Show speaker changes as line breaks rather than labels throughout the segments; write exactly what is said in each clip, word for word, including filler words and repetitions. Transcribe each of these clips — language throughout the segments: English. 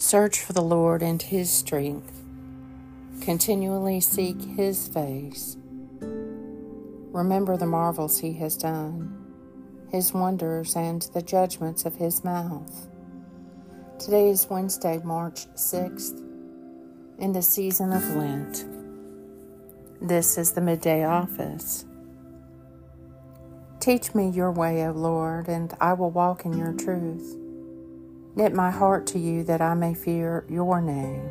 Search for the Lord and His strength. Continually seek His face. Remember the marvels He has done, His wonders and the judgments of His mouth. Today is Wednesday, March sixth, in the season of Lent. This is the midday office. Teach me your way, O Lord, and I will walk in your truth. Knit my heart to you that I may fear your name.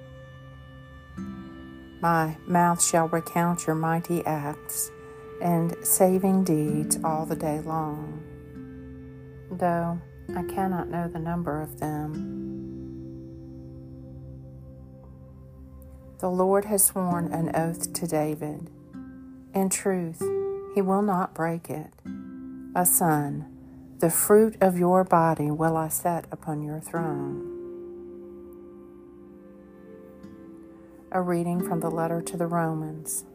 My mouth shall recount your mighty acts and saving deeds all the day long, though I cannot know the number of them. The Lord has sworn an oath to David. In truth, he will not break it. A son, the fruit of your body will I set upon your throne. A reading from the letter to the Romans.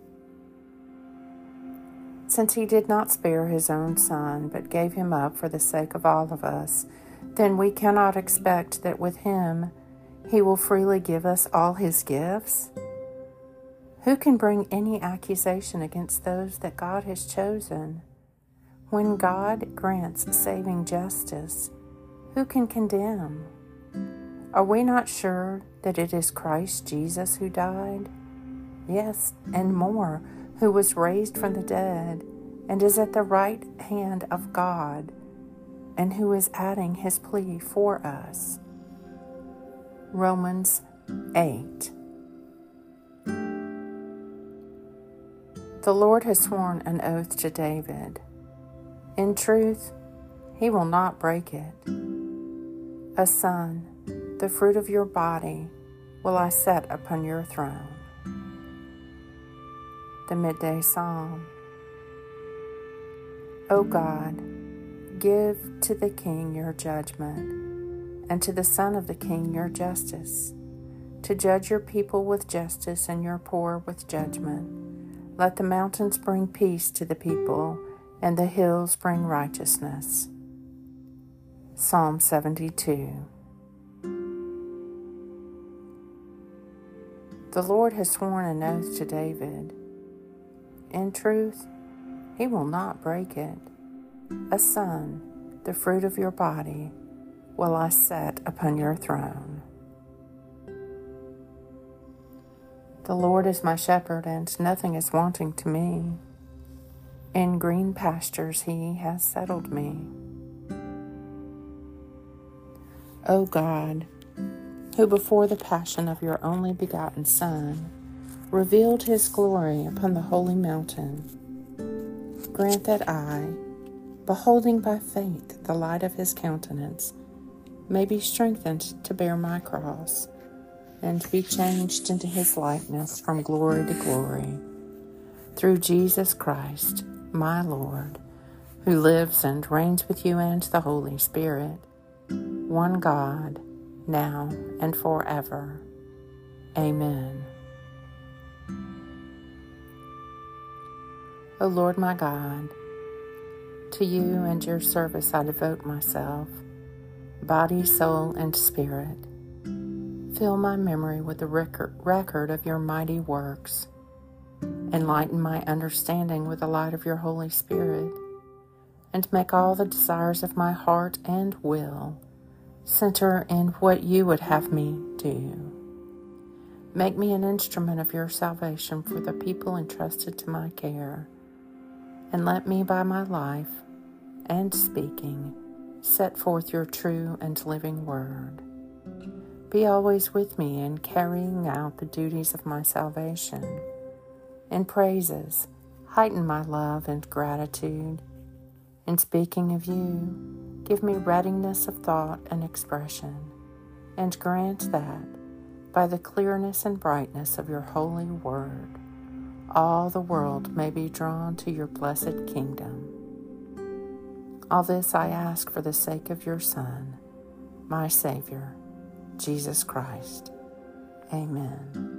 Since he did not spare his own son, but gave him up for the sake of all of us, then we cannot expect that with him he will freely give us all his gifts. Who can bring any accusation against those that God has chosen? When God grants saving justice, who can condemn? Are we not sure that it is Christ Jesus who died? Yes, and more, who was raised from the dead and is at the right hand of God, and who is adding his plea for us. Romans eight. The Lord has sworn an oath to David. In truth, he will not break it. A son, the fruit of your body, will I set upon your throne. The Midday Psalm. O God, give to the king your judgment, and to the son of the king your justice, to judge your people with justice and your poor with judgment. Let the mountains bring peace to the people, and the hills bring righteousness. Psalm seventy-two. The Lord has sworn an oath to David. In truth, he will not break it. A son, the fruit of your body, will I set upon your throne. The Lord is my shepherd, and nothing is wanting to me. In green pastures he has settled me. O God, who before the passion of your only begotten Son revealed his glory upon the holy mountain, grant that I, beholding by faith the light of his countenance, may be strengthened to bear my cross, and be changed into his likeness from glory to glory, through Jesus Christ, my Lord, who lives and reigns with you and the Holy Spirit, one God, now and forever. Amen. O Lord my God, to you and your service I devote myself, body, soul, and spirit. Fill my memory with the record of your mighty works. Enlighten my understanding with the light of your Holy Spirit, and make all the desires of my heart and will center in what you would have me do. Make me an instrument of your salvation for the people entrusted to my care, and let me by my life and speaking set forth your true and living word. Be always with me in carrying out the duties of my salvation. In praises, heighten my love and gratitude. In speaking of you, give me readiness of thought and expression, and grant that, by the clearness and brightness of your holy word, all the world may be drawn to your blessed kingdom. All this I ask for the sake of your Son, my Savior, Jesus Christ. Amen.